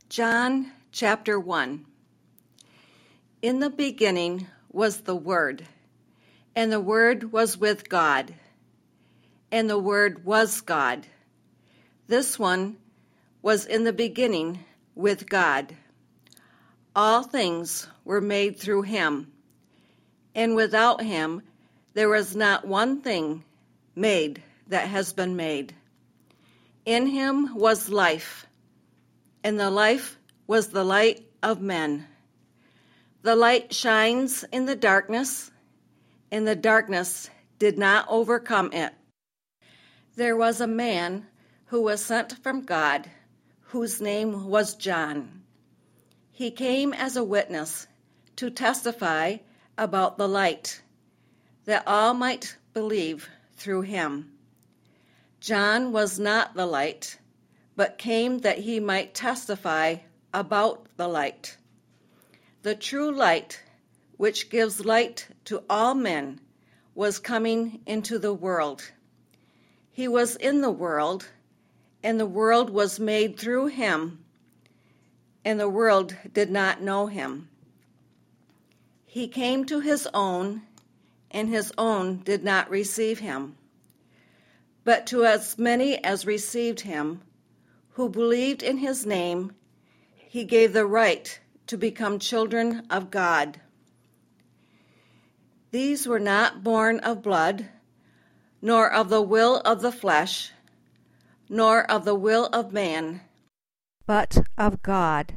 John chapter 1. In the beginning was the Word, and the Word was with God, and the Word was God. This one was in the beginning with God. All things were made through him, and without him there was not one thing made that has been made. In him was life, and the life was the light of men. The light shines in the darkness, and the darkness did not overcome it. There was a man who was sent from God, whose name was John. He came as a witness to testify about the light, that all might believe through him. John was not the light, but came that he might testify about the light. The true light, which gives light to all men, was coming into the world. He was in the world, and the world was made through him, and the world did not know him. He came to his own, and his own did not receive him. But to as many as received him, who believed in his name, he gave the right to become children of God. These were not born of blood, nor of the will of the flesh, nor of the will of man, but of God.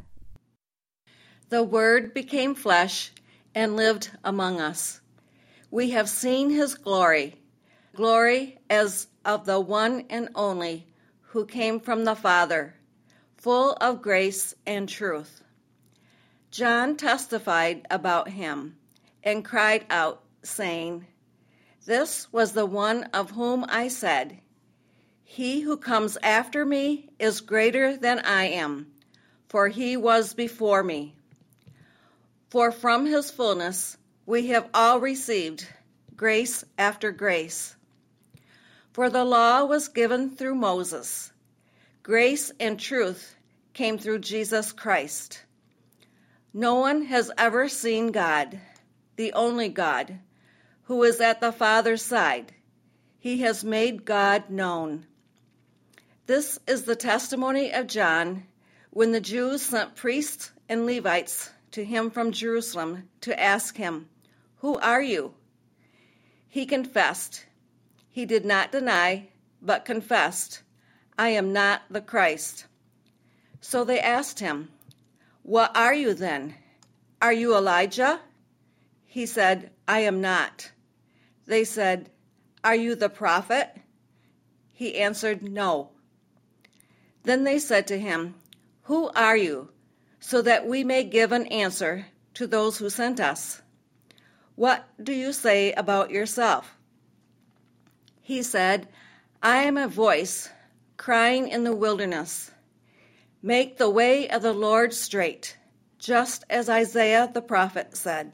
The Word became flesh and lived among us. We have seen his glory, glory as of the one and only who came from the Father, full of grace and truth. John testified about him and cried out, saying, "This was the one of whom I said, 'He who comes after me is greater than I am, for he was before me.' For from his fullness we have all received grace after grace. For the law was given through Moses. Grace and truth came through Jesus Christ. No one has ever seen God, the only God, who is at the Father's side. He has made God known. This is the testimony of John when the Jews sent priests and Levites to him from Jerusalem to ask him, 'Who are you?' He confessed. He did not deny, but confessed, 'I am not the Christ.' So they asked him, 'What are you then? Are you Elijah?' He said, 'I am not.' They said, 'Are you the prophet?' He answered, 'No.' Then they said to him, 'Who are you? So that we may give an answer to those who sent us. What do you say about yourself?' He said, 'I am a voice crying in the wilderness, make the way of the Lord straight, just as Isaiah the prophet said.'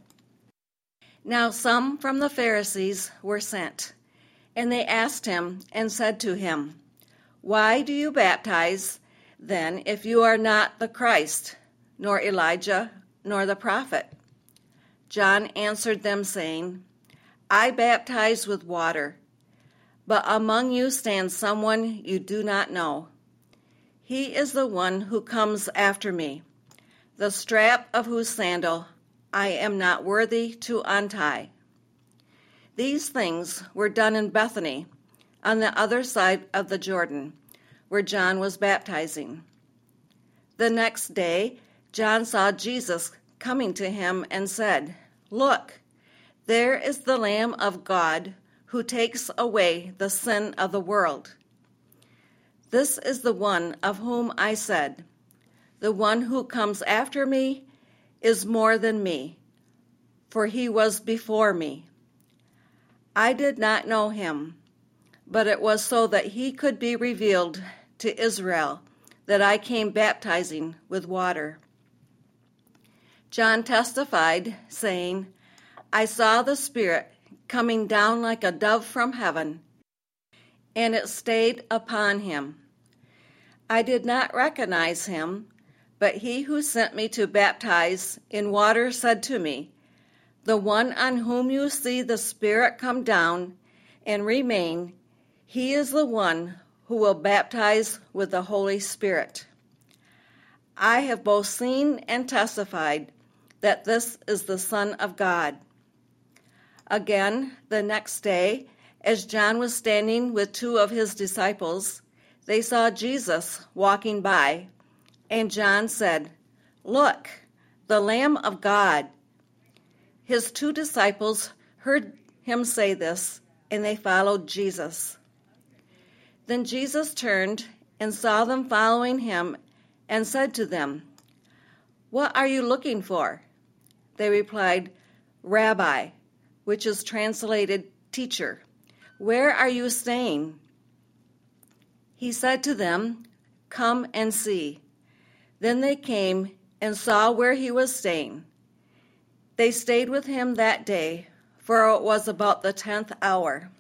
Now some from the Pharisees were sent, and they asked him and said to him, 'Why do you baptize, then, if you are not the Christ, nor Elijah, nor the prophet?' John answered them, saying, 'I baptize with water, but among you stands someone you do not know. He is the one who comes after me, the strap of whose sandal I am not worthy to untie.' These things were done in Bethany, on the other side of the Jordan, where John was baptizing. The next day, John saw Jesus coming to him and said, 'Look, there is the Lamb of God who takes away the sin of the world. This is the one of whom I said, the one who comes after me is more than me, for he was before me. I did not know him, but it was so that he could be revealed to Israel that I came baptizing with water.' John testified, saying, 'I saw the Spirit coming down like a dove from heaven, and it stayed upon him. I did not recognize him, But he who sent me to baptize in water said to me, the one on whom you see the Spirit come down and remain, he is the one who will baptize with the Holy Spirit. I have both seen and testified that this is the Son of God. Again, the next day, as John was standing with two of his disciples, they saw Jesus walking by, and John said, "Look, the Lamb of God." His two disciples heard him say this, and they followed Jesus. Then Jesus turned and saw them following him and said to them, "What are you looking for?" They replied, "Rabbi," which is translated teacher, "where are you staying?" He said to them, "Come and see." Then they came and saw where he was staying. They stayed with him that day, for it was about the 10th hour.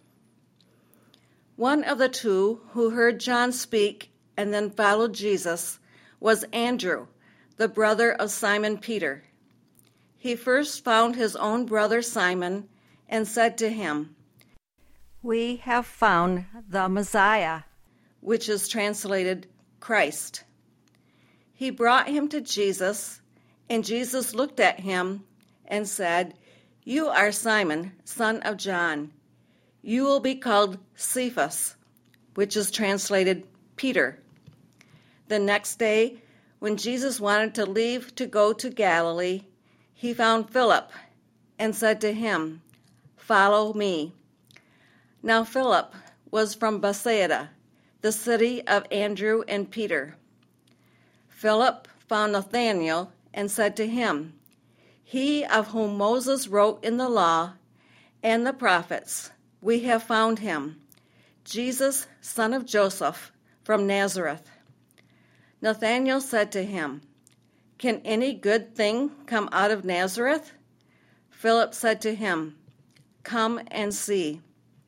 One of the two who heard John speak and then followed Jesus was Andrew, the brother of Simon Peter. He first found his own brother Simon and said to him, "We have found the Messiah," which is translated Christ. He brought him to Jesus, and Jesus looked at him and said, "You are Simon, son of John. You will be called Cephas," which is translated Peter. The next day, when Jesus wanted to leave to go to Galilee, he found Philip and said to him, "Follow me." Now Philip was from Bethsaida, the city of Andrew and Peter. Philip found Nathanael and said to him, "He of whom Moses wrote in the law and the prophets, we have found him, Jesus, son of Joseph, from Nazareth." Nathanael said to him, "Can any good thing come out of Nazareth?" Philip said to him, "Come and see."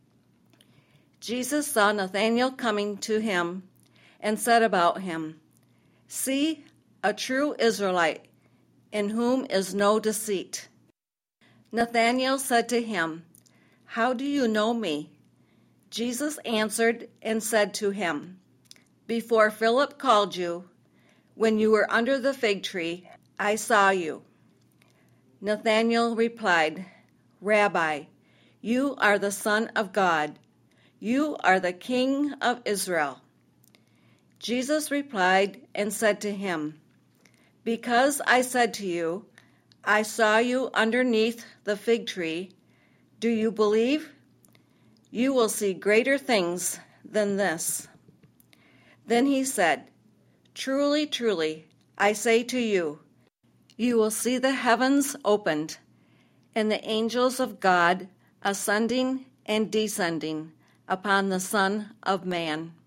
Jesus saw Nathanael coming to him and said about him, "See, a true Israelite, in whom is no deceit." Nathanael said to him, "How do you know me?" Jesus answered and said to him, "Before Philip called you, when you were under the fig tree, I saw you." Nathanael replied, "Rabbi, you are the Son of God. You are the King of Israel." Jesus replied and said to him, "Because I said to you, I saw you underneath the fig tree, do you believe? You will see greater things than this." Then he said, "Truly, truly, I say to you, you will see the heavens opened, and the angels of God ascending and descending upon the Son of Man."